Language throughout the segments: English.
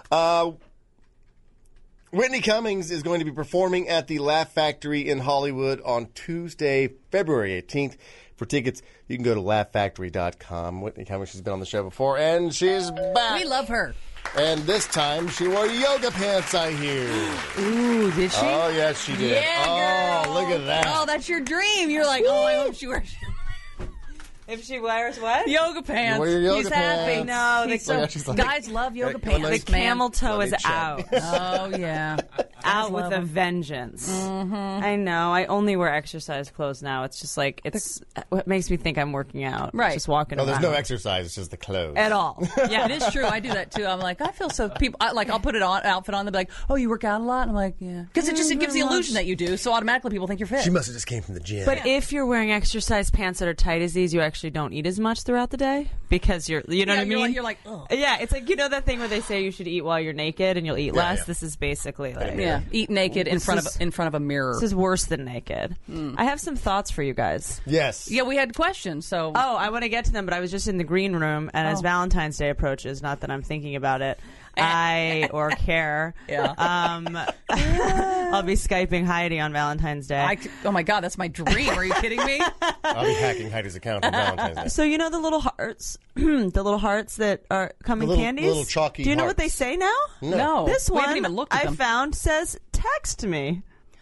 Whitney Cummings is going to be performing at the Laugh Factory in Hollywood on Tuesday, February 18th. For tickets, you can go to laughfactory.com. Whitney Cummings, she's been on the show before, and she's back. We love her. And this time, she wore yoga pants, I hear. Ooh, did she? Oh, yes, she did. Yeah, girl. Oh, look at that. Oh, that's your dream. You're like, I hope she wears If she wears what? yoga pants. You wear your yoga He's pants. happy. No, She's like, guys love yoga Come on, pants. the camel toe Let is me check. out. Oh, yeah. Out love with a them. vengeance. I know. I only wear exercise clothes now. It's just like, what makes me think I'm working out. Right. Just walking No, there's around. no exercise. It's just the clothes. At all. Yeah, it is true. I do that too. I'm like, I feel so. I'll put outfit on. They'll be like, oh, you work out a lot? And I'm like, yeah. Because it gives the illusion that you do. So automatically people think you're fit. She must have just came from the gym. But if you're wearing exercise pants that are tight as these, you actually don't eat as much throughout the day because you know what I mean? You're like, oh. Yeah, it's like, that thing where they say you should eat while you're naked and you'll eat less? yeah. This is basically like... Yeah, eat naked in This front is- of a mirror. This is worse than naked. I have some thoughts for you guys. Yes. Yeah, we had questions. So Oh, I want to get to them, but I was just in the green room, and as Valentine's Day approaches, not that I'm thinking about it, or care. Yeah. I'll be Skyping Heidi on Valentine's Day. oh my God, that's my dream. Are you kidding me? I'll be hacking Heidi's account on Valentine's Day. So you know the little hearts, the little hearts that are come in The little- candies. little chalky Do you know what hearts. they say now? No, This we one haven't even looked at I them. found says text me.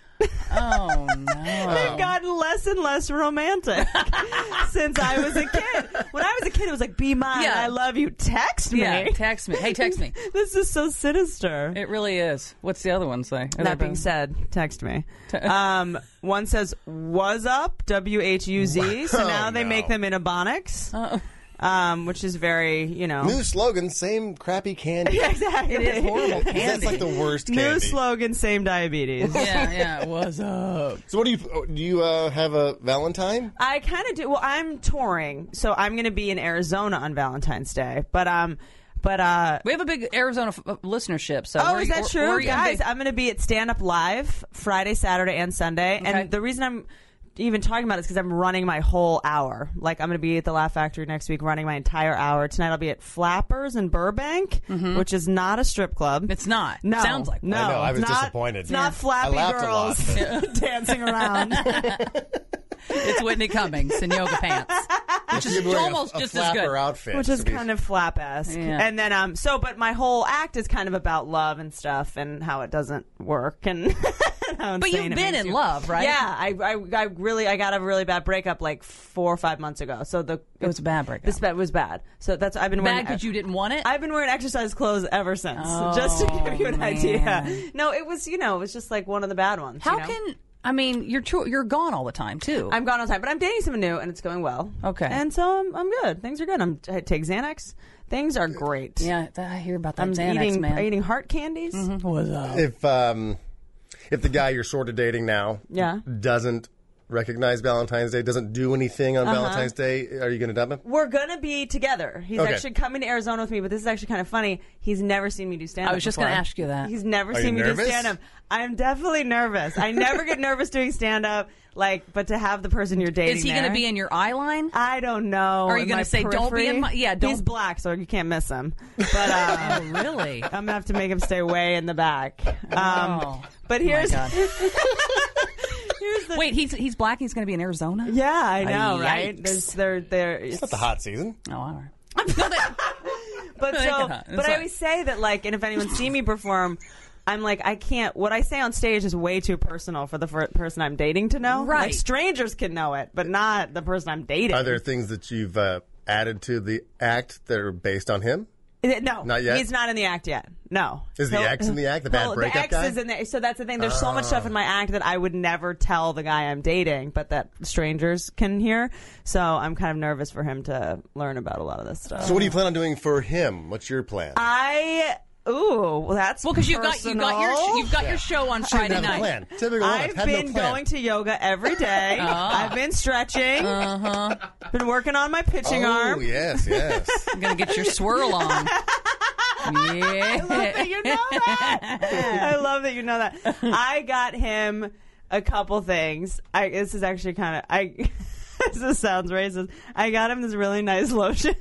Oh no. They've gotten less and less romantic since I was a kid. When I was a kid, it was like, be mine, Yeah. I love you, text me. Yeah, text me. Hey, text me. This is so sinister. It really is. What's the other one say? That being said, text me. One says, was up, WHUZ. So now they no. make them in Ebonics, which is very, New slogan, same crappy candy. Exactly. It is horrible candy. That's like the worst candy. New slogan, same diabetes. Yeah. What's up? So what do you have a Valentine? I kind of do. Well, I'm touring, so I'm going to be in Arizona on Valentine's Day. But We have a big Arizona listenership. So is that true? Guys, I'm going to be at Stand Up Live Friday, Saturday, and Sunday. Okay. And the reason I'm even talking about it is because I'm running my whole hour. Like, I'm going to be at the Laugh Factory next week running my entire hour. Tonight I'll be at Flappers in Burbank, which is not a strip club. It's not. No. Sounds like no. I know, I was it's not- disappointed. It's not I flappy laughed a lot. girls dancing around. It's Whitney Cummings in yoga pants, which is You're wearing almost a just as flapper good. outfit. Which is to be- kind of flap-esque. Yeah. And then, but my whole act is kind of about love and stuff and how it doesn't work and how But insane you've it been makes in you. love, right? Yeah, I got a really bad breakup like 4 or 5 months ago. So It was a bad breakup. This was bad. So I've been Bad wearing because you didn't want it? I've been wearing exercise clothes ever since. Oh, just to give you an man. idea. No, it was it was just like one of the bad ones. How you know? can... I mean, you're gone all the time, too. I'm gone all the time, but I'm dating someone new and it's going well. Okay. And so I'm good. Things are good. I take Xanax. Things are great. Yeah, I hear about that I'm Xanax, man. eating heart candies. What's up? If the guy you're sort of dating now Yeah. doesn't recognize Valentine's Day, doesn't do anything on Valentine's Day, are you going to dump him? We're going to be together. He's Okay. actually coming to Arizona with me, but this is actually kind of funny. He's never seen me do stand-up I was just going to ask you that. He's never Are seen you me nervous? do stand-up. I'm definitely nervous. I never get nervous doing stand-up, but to have the person you're dating Is he going to be in your eye line? I don't know. Are you in gonna my say, "Don't be in periphery. my-" Yeah, don't- He's black, so you can't miss him. But Oh, really? I'm going to have to make him stay way in the back. Oh. But Oh, my here's... God. here's the... Wait, he's black. He's going to be in Arizona. Yeah, I know, right? Yikes. It's not the hot season. Oh, all right. But It's I like- always say that, and if anyone see me perform, I'm like, I can't. What I say on stage is way too personal for the person I'm dating to know. Right. Like, strangers can know it, but not the person I'm dating. Are there things that you've added to the act that are based on him? No, Not yet? He's not in the act yet. No. Is the ex in the act? The bad breakup the ex guy? is in there. So that's the thing. There's so much stuff in my act that I would never tell the guy I'm dating, but that strangers can hear. So I'm kind of nervous for him to learn about a lot of this stuff. So what do you plan on doing for him? What's your plan? That's Well, because you've got your show on Friday Have a night. plan. Typical I've woman, have been no plan. going to yoga every day. I've been stretching. Been working on my pitching arm. Oh, yes. I'm going to get your swirl on. Yeah. I love that you know that. I love that you know that. I got him a couple things. This is actually kind of this sounds racist. I got him this really nice lotion.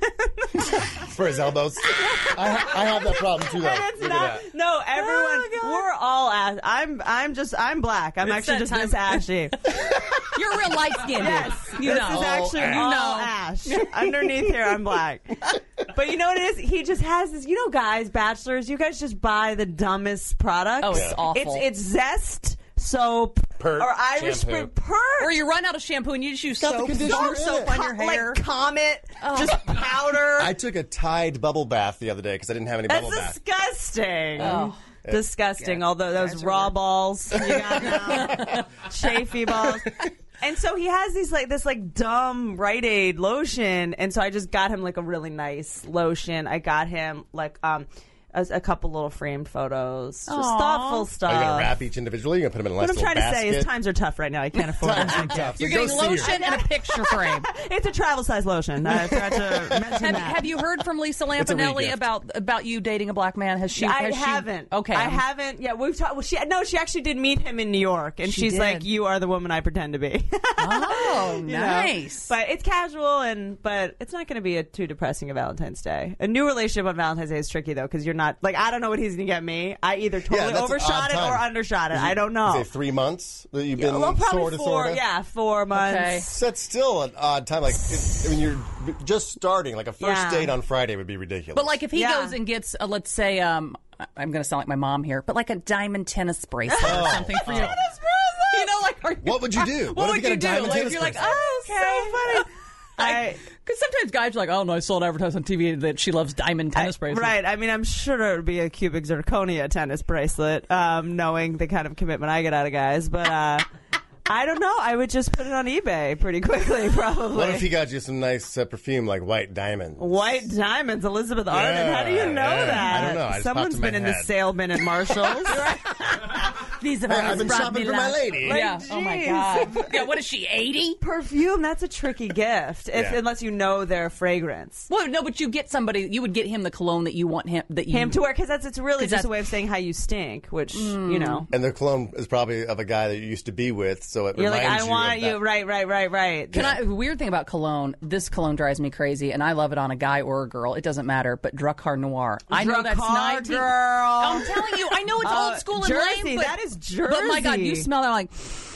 For his elbows. I have that problem too, though. And it's Look not, at that. no, everyone, Oh, God. we're all ash. I'm black. I'm It's actually that just time. this ashy. You're real light skinned. Yes, You this know. is actually all ash. Underneath here, I'm black. But you know what it is? He just has this. You know, guys, bachelors, you guys just buy the dumbest products. Oh, it's awful. It's Zest soap Pert or Irish shampoo. Spring Pert. Or you run out of shampoo and you just use Got the soap, conditioner bar in soap it. on your hair. Like Comet, just powder. I took a Tide bubble bath the other day because I didn't have any bubble That's bath. disgusting. Oh. Disgusting. Yeah. Although those Guys are raw weird. balls you got now, chafy balls. And so he has this dumb Rite Aid lotion, and so I just got him like a really nice lotion. I got him like a couple little framed photos, just thoughtful Are stuff. you going to wrap each individually? You're going to put them in a nice What I'm little trying to basket? say is times are tough right now. I can't afford Times are it. tough. So You're go getting see her. lotion and a picture frame. It's a travel size lotion. I forgot to mention that. Have you heard from Lisa a Lampanelli re-gift. about you dating a black man? Has she? I has she- haven't. Okay, I haven't. Yeah, we've talked. Well, she actually did meet him in New York, and She she's did. like, "You are the woman I pretend to be." Oh, You know? nice. But it's casual, but it's not going to be too depressing a Valentine's Day. A new relationship on Valentine's Day is tricky though, because you're not like, I don't know what he's going to get me. I either totally that's an overshot odd it time. or undershot it. I don't know. Say 3 months that you've been Well, probably sort of, 4 months. Okay. So that's still an odd time. Like, you're just starting. Like a first Yeah. date on Friday would be ridiculous. But like if he Yeah. goes and gets, let's say, I'm going to sound like my mom here, but like a diamond tennis bracelet or something for you. You know, like What would you do? What What if would you get a you do? diamond Like, tennis you're like, bracelet? oh, okay, So funny. Because sometimes guys are like, oh no, I saw an advertisement on TV that she loves diamond tennis bracelets. Right. I mean, I'm sure it would be a cubic zirconia tennis bracelet, knowing the kind of commitment I get out of guys. But I don't know. I would just put it on eBay pretty quickly, probably. What if he got you some nice perfume like white diamond? White diamonds, Elizabeth Arden. How do you know yeah. that? I don't know. I just Someone's popped in been my in the head. sale bin at Marshall's. These have Hey, always I've been brought shopping me for my luck. lady. Like, Yeah. Oh my geez. god. Yeah. What is she? 80? Perfume, that's a tricky gift, Yeah. unless you know their fragrance. Well, no, but you get somebody. You would get him the cologne that you want him. That you Him to wear, because it's really 'Cause just a that's- way of saying how you stink, which, you know. And the cologne is probably of a guy that you used to be with, so it You're like, reminds I you want of you, that. right. Can I? Weird thing about cologne. This cologne drives me crazy, and I love it on a guy or a girl. It doesn't matter. But Drakkar Noir. I know that's Drakkar, 19. girl. I'm telling you. I know it's old school and Jersey, lame, but that is But my God, you Jersey. smell that like.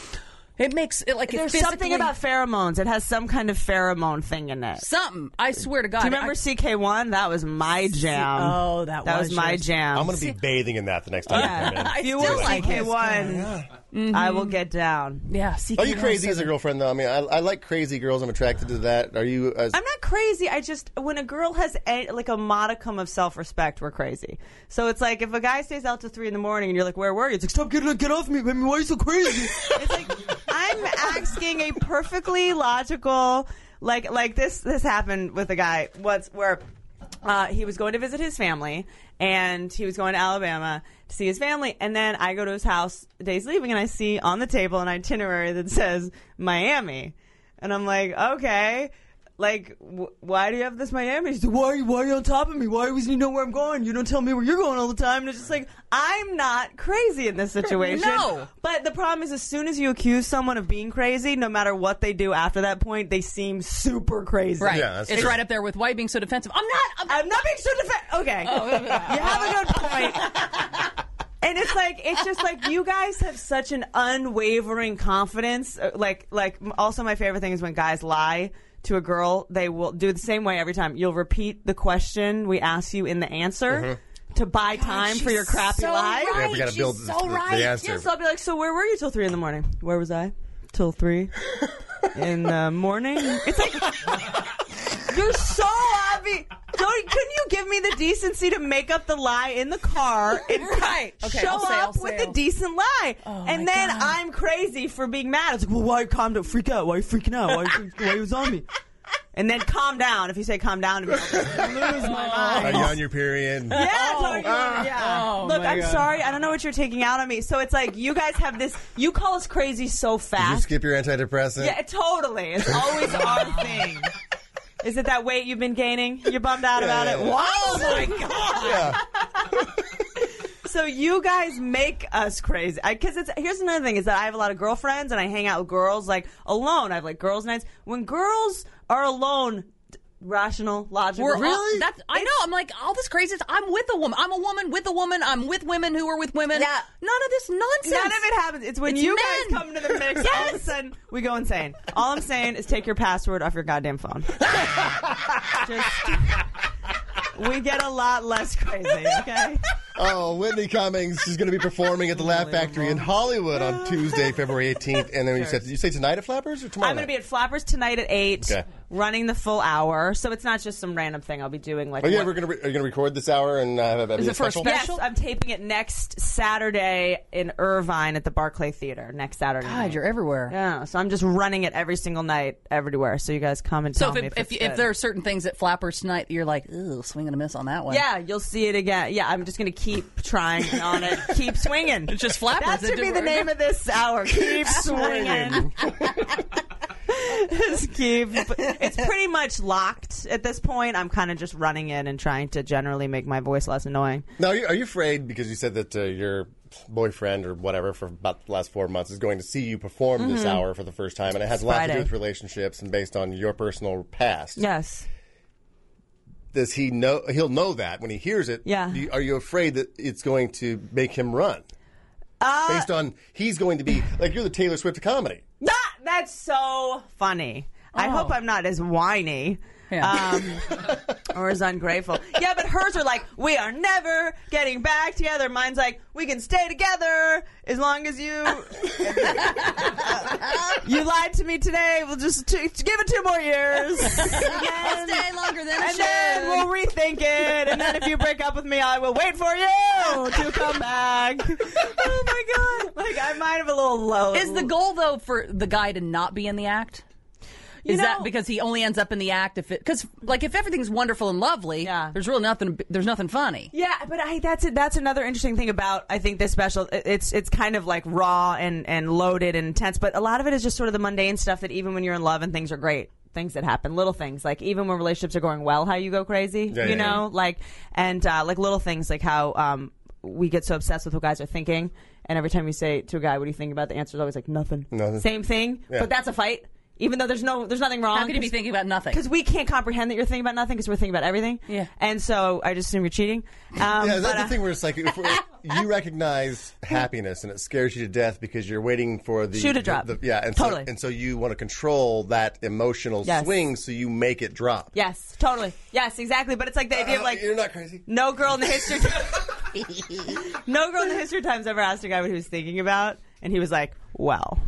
It makes it like There's it something physically- about pheromones. It has some kind of pheromone thing in it. something. I swear to God. Do you remember CK1? That was my jam. Oh, that was my yours. jam. I'm going to be bathing in that the next time Yeah. you come in. I If you still were like it. CK1, I will get down. Yeah. Are you crazy as a girlfriend, though? I mean, I like crazy girls. I'm attracted to that. Are you? I'm not crazy. I just, when a girl has like a modicum of self-respect, we're crazy. So it's like, if a guy stays out till 3 in the morning and you're like, where were you? It's like, stop, get off me, baby. Why are you so crazy? It's like, I'm asking a perfectly logical, like this happened with a guy once where he was going to visit his family, and he was going to Alabama to see his family, and then I go to his house, the day's leaving, and I see on the table an itinerary that says Miami. And I'm like, okay, like, why do you have this Miami? He's like, why are you on top of me? Why does he know where I'm going? You don't tell me where you're going all the time. And it's just like, I'm not crazy in this situation. No. But the problem is, as soon as you accuse someone of being crazy, no matter what they do after that point, they seem super crazy. Right. Yeah, that's it's true. right up there with why being so defensive. I'm not being so defensive. Okay. You have a good point. And it's just like you guys have such an unwavering confidence. Like also my favorite thing is when guys lie to a girl, they will do it the same way every time. You'll repeat the question we ask you in the answer to buy time for your crappy so lie. right. Yeah, we got to build She's the, so right. the answer. Yeah, so I'll be like, so where were you till 3 in the morning? Where was I? Till 3 in the morning? It's like, you're so obvious. Couldn't you give me the decency to make up the lie in the car and Right. Okay, show I'll up say. with a decent lie? And my then God. I'm crazy for being mad. It's like, well, why calm down? Freak out. Why are you freaking out? Why you was on me? And then calm down. If you say calm down to me, I'll just lose my Are mind. you on your period? Yeah, totally. Yeah. Oh, Look, my I'm God. sorry. I don't know what you're taking out on me. So it's like you guys have this. You call us crazy so Did you fast. skip your antidepressant? Yeah, totally. It's always our thing. Is it that weight you've been gaining? You're bummed out about it? Yeah. What? Oh my god! Yeah. So you guys make us crazy. Because here's another thing is that I have a lot of girlfriends and I hang out with girls like alone. I have like girls' nights. When girls are alone, rational, logical. Really? I know. I'm like, all this crazy. I'm with a woman. I'm a woman with a woman. I'm with women who are with women. Yeah. None of this nonsense. None of it happens. It's when you guys come into the mix, all of a sudden, we go insane. All I'm saying is take your password off your goddamn phone. We get a lot less crazy, okay? Oh, Whitney Cummings. She's going to be performing at the Laugh Factory in Hollywood on Tuesday, February 18th. And then you say tonight at Flappers or tomorrow I'm going to night? be at Flappers tonight at 8, Okay. running the full hour. So it's not just some random thing I'll be doing. Like, Are you going to record this hour and have Is a it for a special? special? Yes, I'm taping it next Saturday in Irvine at the Barclay Theater. Next Saturday God, night. you're everywhere. Yeah, so I'm just running it every single night, everywhere. So you guys come and So tell me if there are certain things at Flappers tonight, you're like, ooh, swing and a miss on that one. yeah, you'll see it again. Yeah, I'm just going to keep trying on it. Keep swinging. It's just Flappers. That should be the name of this hour. Keep swinging. It's pretty much locked at this point. I'm kind of just running in and trying to generally make my voice less annoying. Now, are you afraid because you said that your boyfriend or whatever for about the last 4 months is going to see you perform this hour for the first time, and it has a lot to do Friday. with relationships and based on your personal past? Yes. Does he know? He'll know that when he hears it. Yeah. Are you afraid that it's going to make him run? Based on he's going to be like you're the Taylor Swift of comedy. That's so funny. I hope I'm not as whiny. Yeah. Or as ungrateful. Yeah, but hers are like, we are never getting back together. Mine's like, we can stay together as long as you you lied to me today. We'll just give it 2 more years. I'll stay longer than And then we'll rethink it. And then if you break up with me, I will wait for you to come back. Oh my God. Like, I might have a little low. Is the goal, though, for the guy to not be in the act? Is that because he only ends up in the act because if everything's wonderful and lovely, there's really nothing funny. Yeah, but that's it. That's another interesting thing about I think this special. It's kind of like raw and loaded and intense, but a lot of it is just sort of the mundane stuff that even when you're in love and things are great, things that happen, little things like even when relationships are going well, how you go crazy, you know, like little things like how we get so obsessed with what guys are thinking, and every time you say to a guy, "What do you think about?" the answer is always like nothing. Same thing, but that's a fight. Even though there's nothing wrong. How could you be thinking about nothing? Because we can't comprehend that you're thinking about nothing because we're thinking about everything. Yeah. And so I just assume you're cheating. That's the thing where it's like you recognize happiness and it scares you to death because you're waiting for the shoe to drop. And totally. So you want to control that emotional swing, so you make it drop. Yes, totally. Yes, exactly. But it's like the idea of like you're not crazy. No girl in the history of time's ever asked a guy what he was thinking about, and he was like, "Well."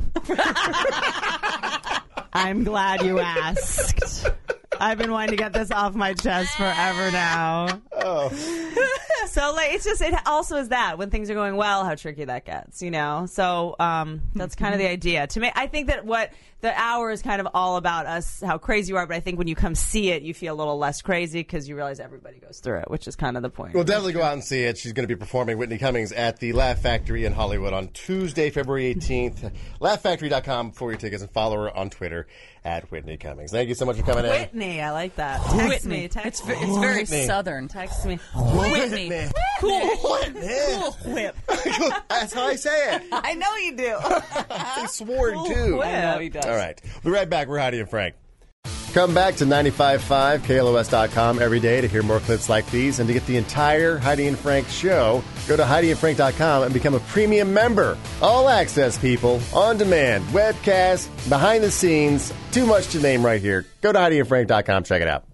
I'm glad you asked. I've been wanting to get this off my chest forever now. Oh. So it also is that when things are going well, how tricky that gets, you know? So that's kind of the idea. To me, I think that what the hour is kind of all about us, how crazy you are, but I think when you come see it, you feel a little less crazy because you realize everybody goes through it, which is kind of the point. Well, definitely go out and see it. She's going to be performing, Whitney Cummings, at the Laugh Factory in Hollywood on Tuesday, February 18th. LaughFactory.com for your tickets and follow her on Twitter at Whitney Cummings. Thank you so much for coming in. Whitney, I like that. Text me. It's very Whitney. Southern. Text me. Whitney. Cool Whitney. Cool whip. That's how I say it. I know you do. I swore too. whip. I know he does. All right. We'll be right back. We're Heidi and Frank. Come back to 95.5 KLOS.com every day to hear more clips like these and to get the entire Heidi and Frank show. Go to HeidiandFrank.com and become a premium member. All access, people. On demand. Webcast. Behind the scenes. Too much to name right here. Go to HeidiandFrank.com. Check it out.